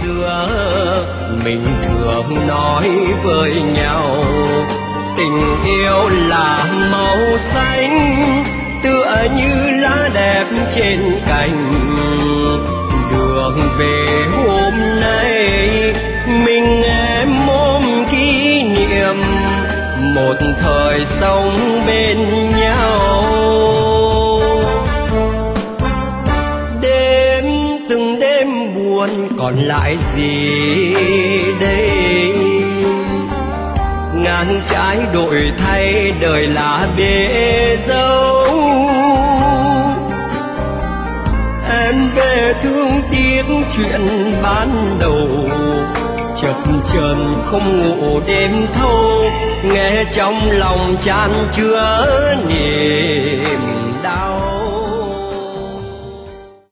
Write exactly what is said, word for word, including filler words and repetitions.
xưa mình thường nói với nhau, tình yêu là màu xanh tựa như lá đẹp trên cành. Đường về hôm nay mình em ôm kỷ niệm một thời sống bên nhau. Đêm từng đêm buồn còn lại gì đây, ngàn trái đổi thay đời là bể dâu. Em về thương tiếc chuyện ban đầu, chập chờn không ngủ đêm thâu, nghe trong lòng chan chứa niềm đau.